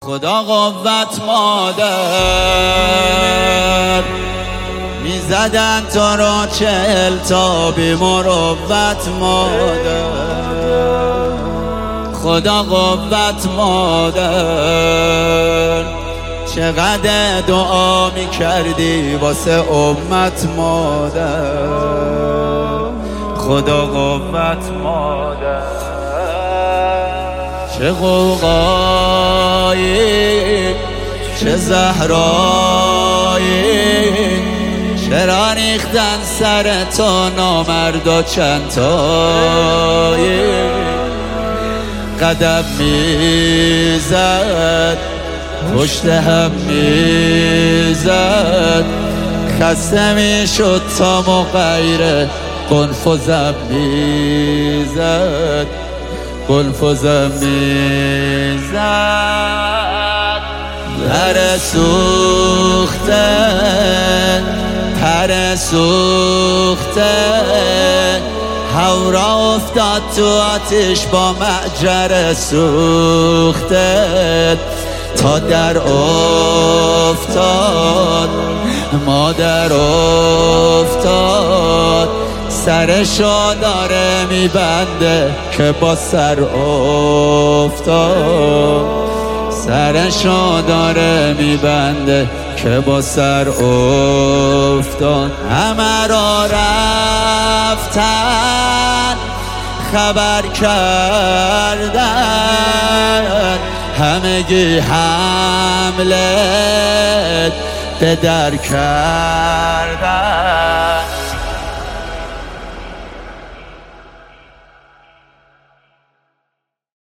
خدا قوت مادر میزدن تو رو 40 تا بی مروت مادر. خدا قوت مادر چقدر دعا میکردی واسه امت مادر. خدا قوت مادر چه غوغایی چه زهرایی، چرا ریختن سر تو نامردا چند تایی. قدم میزد پشت هم میزد، خسته میشد تا مغیر قنفذم میزد، قنفذم میزد. پر سوخته پر سوخته، هورا افتاد تو آتش با معجر سوخته. تا در افتاد مادر افتاد، سرشو داره میبنده که با سر افتاد. سرشو داره میبنده که با سر افتاد. همه را رفتن خبر کردن، همگی حمله به در کردن.